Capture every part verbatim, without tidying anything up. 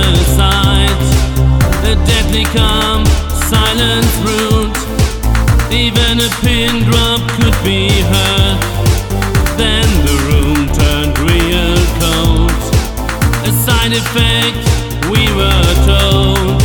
the sight, a deadly calm, silence rude. Even a pin drop could be heard. Then the room turned real cold. A side effect, we were told.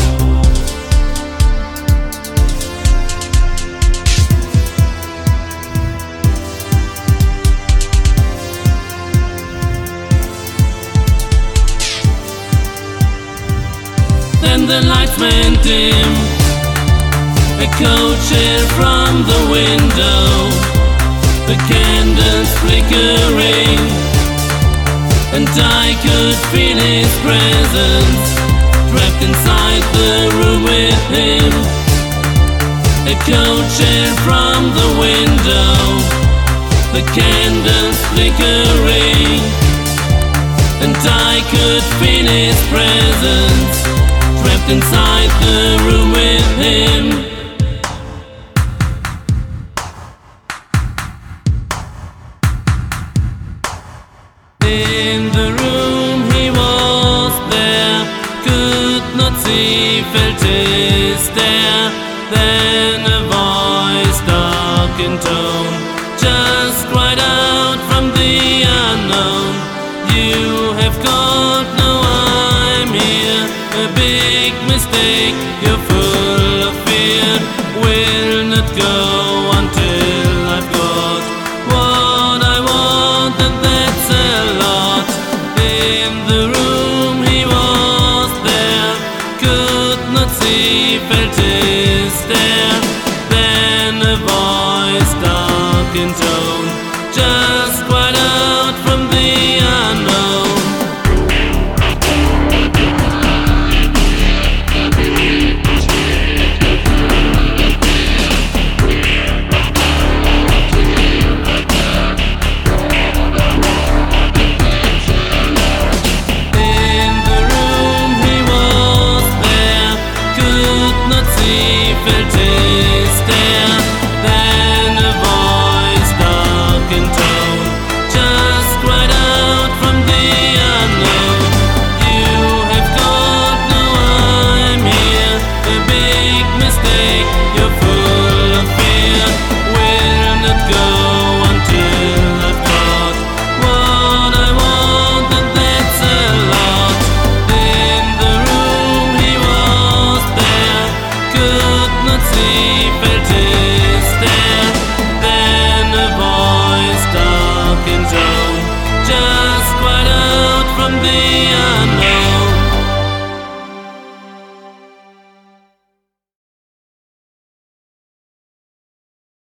Then the lights went dim, a cold chill from the window, the candles flickering, and I could feel his presence, trapped inside the room with him. A cold chill from the window, the candles flickering, and I could feel his presence, trapped inside the room with him. In the room he was there, could not see, felt his stare. Then a voice, dark in tone, just cried out from the unknown. You have called, now I'm here. A big mistake, you're full of fear. Will not go until I've got what I want, and that's a lot. In the room he was there, could not see,